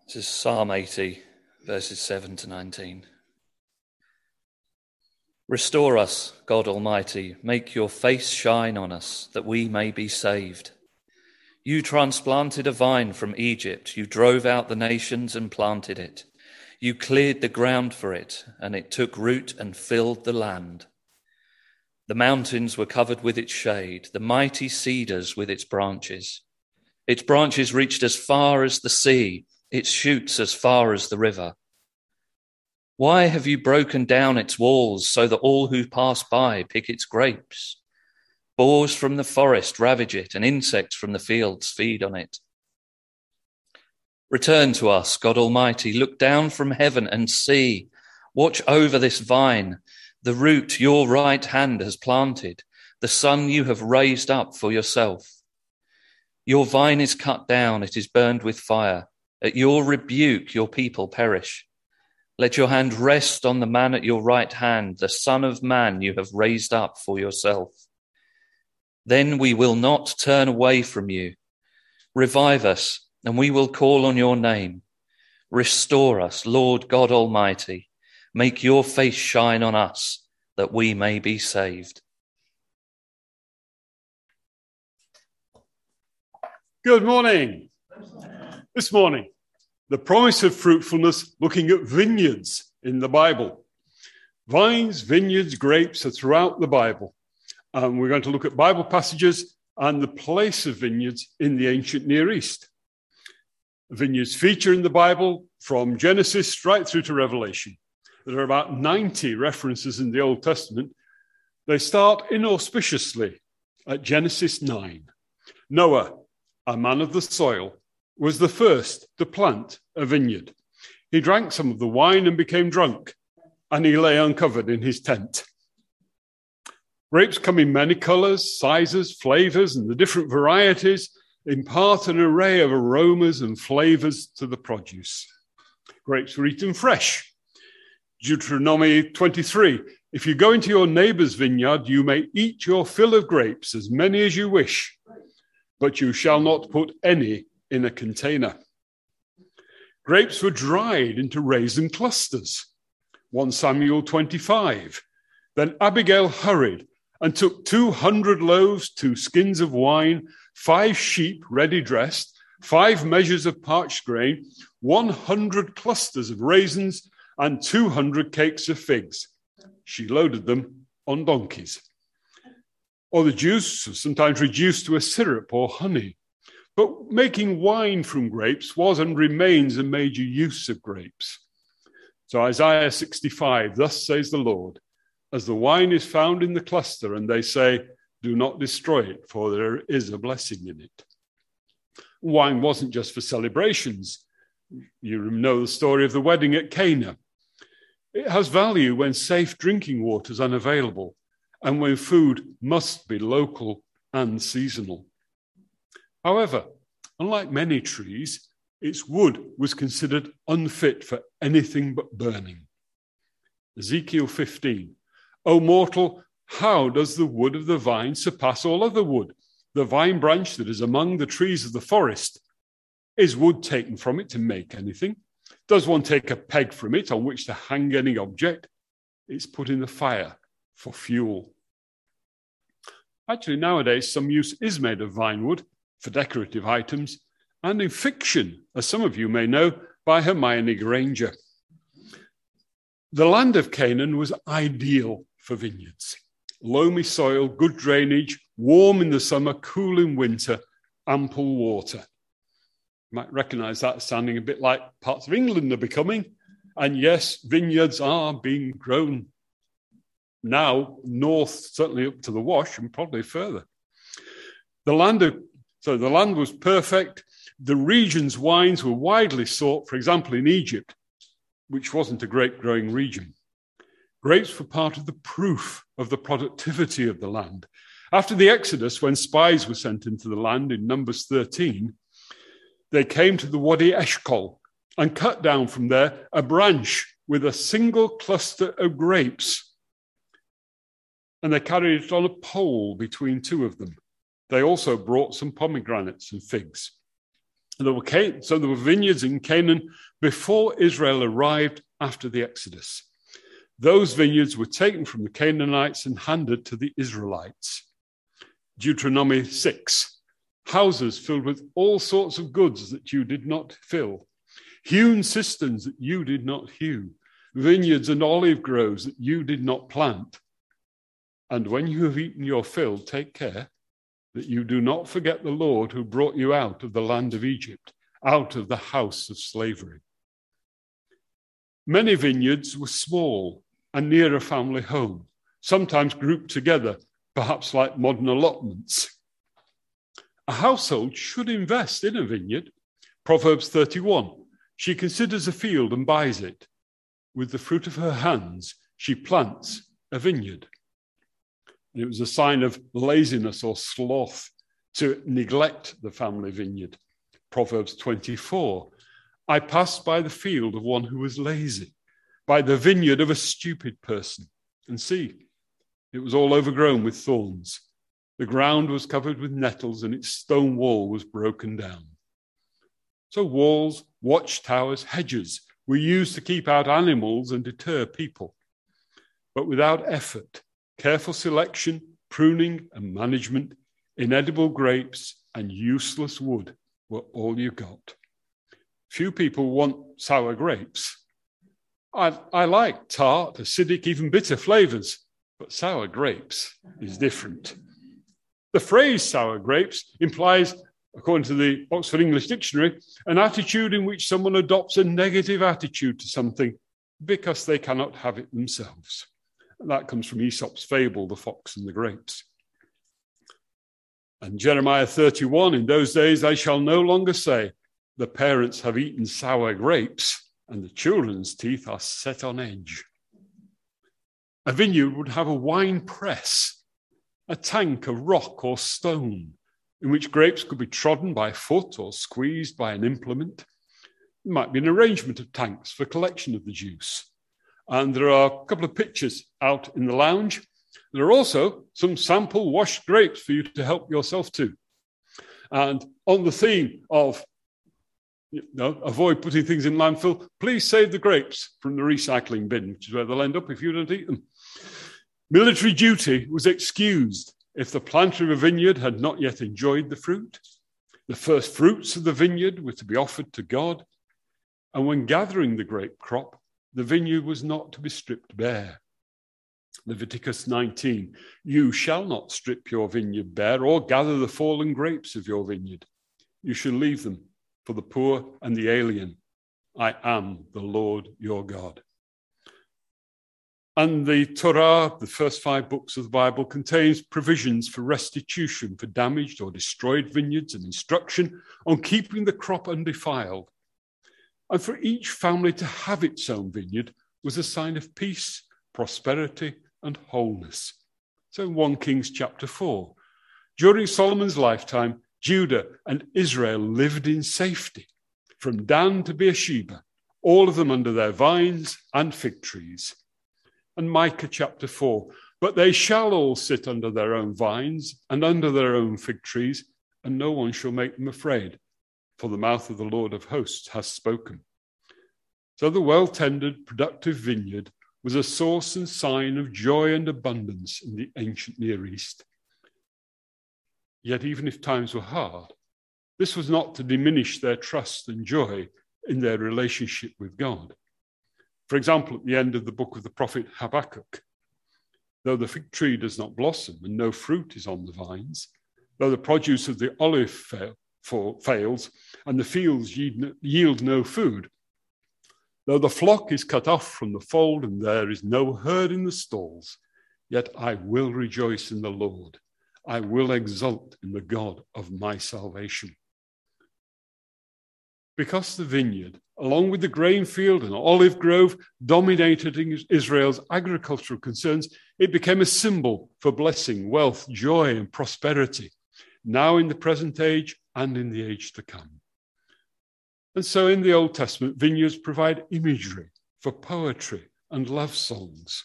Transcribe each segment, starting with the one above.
This is Psalm 80, verses 7 to 19. Restore us, God Almighty, make your face shine on us, that we may be saved. You transplanted a vine from Egypt, you drove out the nations and planted it. You cleared the ground for it, and it took root and filled the land. The mountains were covered with its shade, the mighty cedars with its branches. Its branches reached as far as the sea, its shoots as far as the river. Why have you broken down its walls so that all who pass by pick its grapes? Boars from the forest ravage it, and insects from the fields feed on it. Return to us, God Almighty, look down from heaven and see. Watch over this vine, the root your right hand has planted, the son you have raised up for yourself. Your vine is cut down, it is burned with fire. At your rebuke, your people perish. Let your hand rest on the man at your right hand, the Son of Man you have raised up for yourself. Then we will not turn away from you. Revive us, and we will call on your name. Restore us, Lord God Almighty. Make your face shine on us, that we may be saved. Good morning. This morning, the promise of fruitfulness, looking at vineyards in the Bible. Vines, vineyards, grapes are throughout the Bible. And we're going to look at Bible passages and the place of vineyards in the ancient Near East. Vineyards feature in the Bible from Genesis right through to Revelation. There are about 90 references in the Old Testament. They start inauspiciously at Genesis 9. Noah, a man of the soil, was the first to plant a vineyard. He drank some of the wine and became drunk, and he lay uncovered in his tent. Grapes come in many colors, sizes, flavors, and the different varieties impart an array of aromas and flavors to the produce. Grapes were eaten fresh. Deuteronomy 23, if you go into your neighbor's vineyard, you may eat your fill of grapes, as many as you wish, but you shall not put any in a container. Grapes were dried into raisin clusters. 1 Samuel 25. Then Abigail hurried and took 200 loaves, 2 skins of wine, 5 sheep ready dressed, 5 measures of parched grain, 100 clusters of raisins, and 200 cakes of figs. She loaded them on donkeys. Or the juice was sometimes reduced to a syrup or honey. But making wine from grapes was and remains a major use of grapes. So Isaiah 65, thus says the Lord, as the wine is found in the cluster, and they say, do not destroy it, for there is a blessing in it. Wine wasn't just for celebrations. You know the story of the wedding at Cana. It has value when safe drinking water is unavailable, and when food must be local and seasonal. However, unlike many trees, its wood was considered unfit for anything but burning. Ezekiel 15, O mortal, how does the wood of the vine surpass all other wood? The vine branch that is among the trees of the forest. Is wood taken from it to make anything? Does one take a peg from it on which to hang any object? It's put in the fire for fuel. Actually, nowadays, some use is made of vine wood for decorative items, and in fiction, as some of you may know, by Hermione Granger. The land of Canaan was ideal for vineyards. Loamy soil, good drainage, warm in the summer, cool in winter, ample water. You might recognize that sounding a bit like parts of England are becoming. And yes, vineyards are being grown now north, certainly up to the Wash and probably further. The land was perfect. The region's wines were widely sought, for example, in Egypt, which wasn't a grape-growing region. Grapes were part of the proof of the productivity of the land. After the Exodus, when spies were sent into the land in Numbers 13, they came to the Wadi Eshkol and cut down from there a branch with a single cluster of grapes. And they carried it on a pole between 2 of them. They also brought some pomegranates and figs. There were vineyards in Canaan before Israel arrived after the Exodus. Those vineyards were taken from the Canaanites and handed to the Israelites. Deuteronomy 6, houses filled with all sorts of goods that you did not fill, hewn cisterns that you did not hew, vineyards and olive groves that you did not plant. And when you have eaten your fill, take care that you do not forget the Lord who brought you out of the land of Egypt, out of the house of slavery. Many vineyards were small and near a family home, sometimes grouped together, perhaps like modern allotments. A household should invest in a vineyard. Proverbs 31, she considers a field and buys it. With the fruit of her hands, she plants a vineyard. And it was a sign of laziness or sloth to neglect the family vineyard. Proverbs 24, I passed by the field of one who was lazy, by the vineyard of a stupid person. And see, it was all overgrown with thorns. The ground was covered with nettles and its stone wall was broken down. So walls, watchtowers, hedges were used to keep out animals and deter people. But without effort, careful selection, pruning and management, inedible grapes and useless wood were all you got. Few people want sour grapes. I like tart, acidic, even bitter flavors, but sour grapes is different. The phrase sour grapes implies, according to the Oxford English Dictionary, an attitude in which someone adopts a negative attitude to something because they cannot have it themselves. And that comes from Aesop's fable, The Fox and the Grapes. And Jeremiah 31, in those days they shall no longer say, the parents have eaten sour grapes and the children's teeth are set on edge. A vineyard would have a wine press, a tank of rock or stone in which grapes could be trodden by foot or squeezed by an implement. There might be an arrangement of tanks for collection of the juice. And there are a couple of pictures out in the lounge. There are also some sample washed grapes for you to help yourself to. And on the theme of avoid putting things in landfill, please save the grapes from the recycling bin, which is where they'll end up if you don't eat them. Military duty was excused if the planter of a vineyard had not yet enjoyed the fruit. The first fruits of the vineyard were to be offered to God. And when gathering the grape crop, the vineyard was not to be stripped bare. Leviticus 19, you shall not strip your vineyard bare or gather the fallen grapes of your vineyard. You shall leave them for the poor and the alien. I am the Lord your God. And the Torah, the first 5 books of the Bible, contains provisions for restitution for damaged or destroyed vineyards and instruction on keeping the crop undefiled. And for each family to have its own vineyard was a sign of peace, prosperity, and wholeness. So in 1 Kings chapter 4, during Solomon's lifetime, Judah and Israel lived in safety, from Dan to Beersheba, all of them under their vines and fig trees. And Micah chapter 4, but they shall all sit under their own vines and under their own fig trees, and no one shall make them afraid, for the mouth of the Lord of hosts has spoken. So the well-tended, productive vineyard was a source and sign of joy and abundance in the ancient Near East. Yet even if times were hard, this was not to diminish their trust and joy in their relationship with God. For example, at the end of the book of the prophet Habakkuk, though the fig tree does not blossom and no fruit is on the vines, though the produce of the olive fails and the fields yield no food, though the flock is cut off from the fold and there is no herd in the stalls, yet I will rejoice in the Lord. I will exult in the God of my salvation. Because the vineyard, along with the grain field and olive grove, dominated Israel's agricultural concerns, it became a symbol for blessing, wealth, joy, and prosperity, now in the present age and in the age to come. And so in the Old Testament, vineyards provide imagery for poetry and love songs.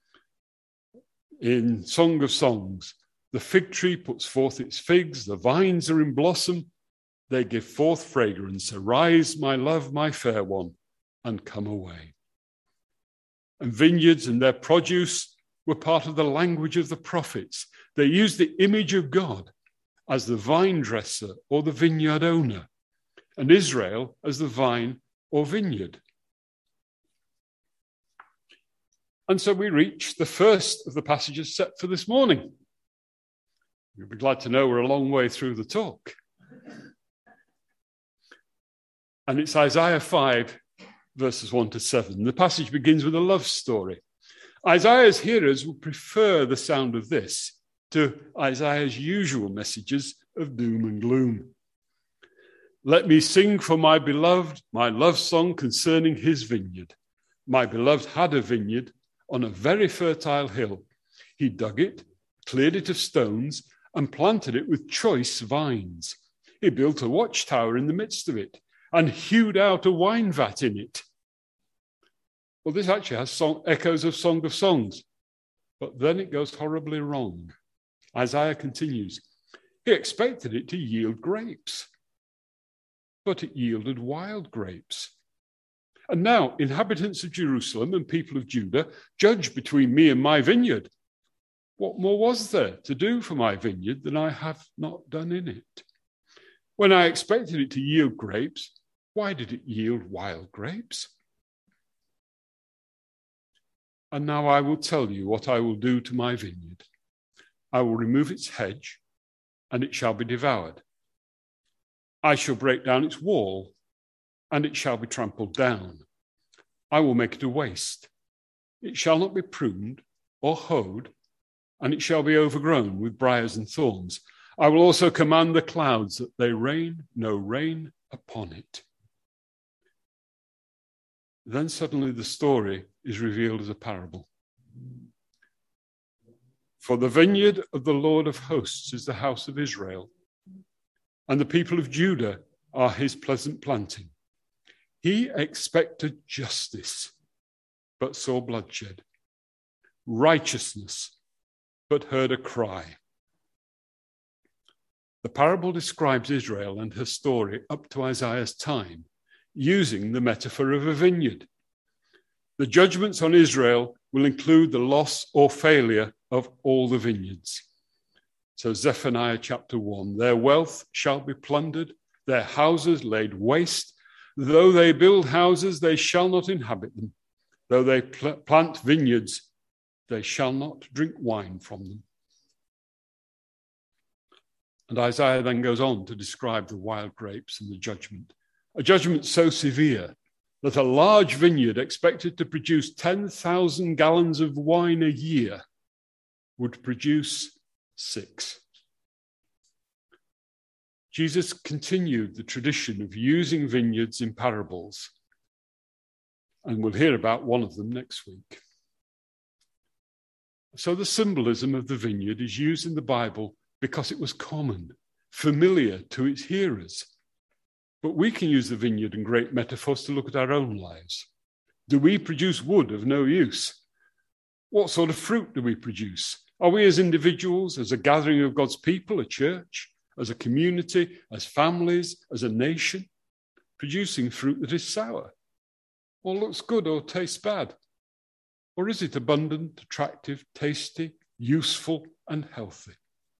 In Song of Songs, the fig tree puts forth its figs, the vines are in blossom, They give forth fragrance. Arise, my love, my fair one, and come away. And vineyards and their produce were part of the language of the prophets. They used the image of God as the vine dresser or the vineyard owner, and Israel as the vine or vineyard. And so we reach the first of the passages set for this morning. You'll be glad to know we're a long way through the talk. And it's Isaiah 5, verses 1 to 7. The passage begins with a love story. Isaiah's hearers would prefer the sound of this to Isaiah's usual messages of doom and gloom. Let me sing for my beloved my love song concerning his vineyard. My beloved had a vineyard on a very fertile hill. He dug it, cleared it of stones, and planted it with choice vines. He built a watchtower in the midst of it and hewed out a wine vat in it. Well, this actually has echoes of Song of Songs, but then it goes horribly wrong. Isaiah continues, he expected it to yield grapes, but it yielded wild grapes. And now, inhabitants of Jerusalem and people of Judah, judge between me and my vineyard. What more was there to do for my vineyard than I have not done in it? When I expected it to yield grapes, why did it yield wild grapes? And now I will tell you what I will do to my vineyard. I will remove its hedge, and it shall be devoured. I shall break down its wall, and it shall be trampled down. I will make it a waste. It shall not be pruned or hoed, and it shall be overgrown with briars and thorns. I will also command the clouds that they rain no rain upon it. Then suddenly the story is revealed as a parable. For the vineyard of the Lord of hosts is the house of Israel, and the people of Judah are his pleasant planting. He expected justice, but saw bloodshed, righteousness, but heard a cry. The parable describes Israel and her story up to Isaiah's time, using the metaphor of a vineyard. The judgments on Israel will include the loss or failure of all the vineyards. So Zephaniah chapter 1, their wealth shall be plundered, their houses laid waste. Though they build houses, they shall not inhabit them. Though they plant vineyards, they shall not drink wine from them. And Isaiah then goes on to describe the wild grapes and the judgment. A judgment so severe that a large vineyard expected to produce 10,000 gallons of wine a year would produce 6. Jesus continued the tradition of using vineyards in parables, and we'll hear about one of them next week. So the symbolism of the vineyard is used in the Bible because it was common, familiar to its hearers. But we can use the vineyard and great metaphors to look at our own lives. Do we produce wood of no use? What sort of fruit do we produce? Are we as individuals, as a gathering of God's people, a church, as a community, as families, as a nation, producing fruit that is sour, or looks good or tastes bad? Or is it abundant, attractive, tasty, useful, and healthy?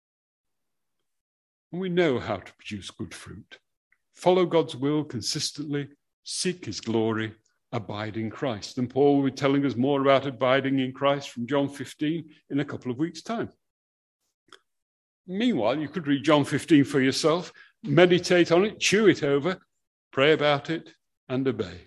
And we know how to produce good fruit. Follow God's will consistently, seek his glory, abide in Christ. And Paul will be telling us more about abiding in Christ from John 15 in a couple of weeks' time. Meanwhile, you could read John 15 for yourself, meditate on it, chew it over, pray about it, and obey.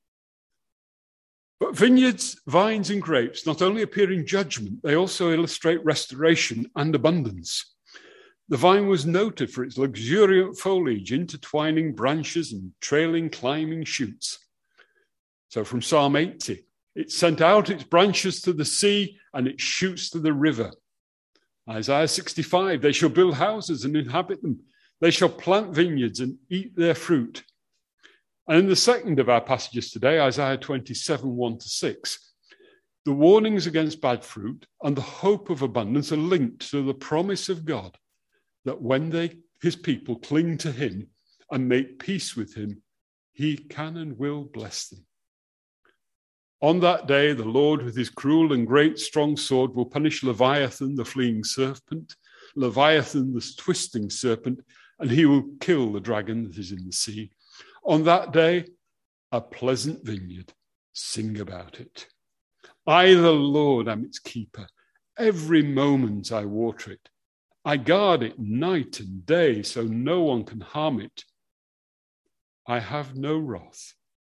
But vineyards, vines, and grapes not only appear in judgment, they also illustrate restoration and abundance. The vine was noted for its luxuriant foliage, intertwining branches and trailing climbing shoots. So from Psalm 80, it sent out its branches to the sea and its shoots to the river. Isaiah 65, they shall build houses and inhabit them. They shall plant vineyards and eat their fruit. And in the second of our passages today, Isaiah 27, 1-6, the warnings against bad fruit and the hope of abundance are linked to the promise of God that when his people cling to him and make peace with him, he can and will bless them. On that day, the Lord with his cruel and great strong sword will punish Leviathan, the fleeing serpent, Leviathan, the twisting serpent, and he will kill the dragon that is in the sea. On that day, a pleasant vineyard, sing about it. I, the Lord, am its keeper. Every moment I water it. I guard it night and day, so no one can harm it. I have no wrath.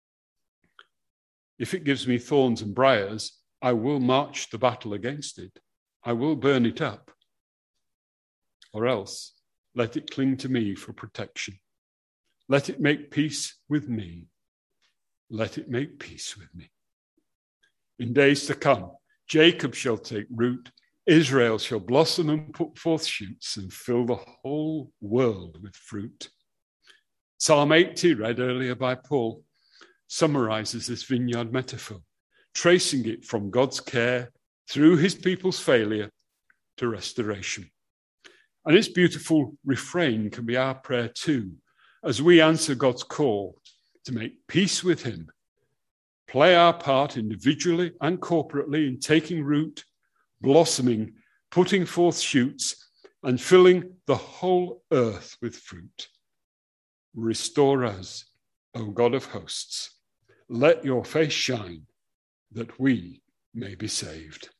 If it gives me thorns and briars, I will march the battle against it. I will burn it up. Or else, let it cling to me for protection. Let it make peace with me. Let it make peace with me. In days to come, Jacob shall take root, Israel shall blossom and put forth shoots and fill the whole world with fruit. Psalm 80, read earlier by Paul, summarizes this vineyard metaphor, tracing it from God's care through his people's failure to restoration. And its beautiful refrain can be our prayer too, as we answer God's call to make peace with him, play our part individually and corporately in taking root, blossoming, putting forth shoots, and filling the whole earth with fruit. Restore us, O God of hosts. Let your face shine, that we may be saved.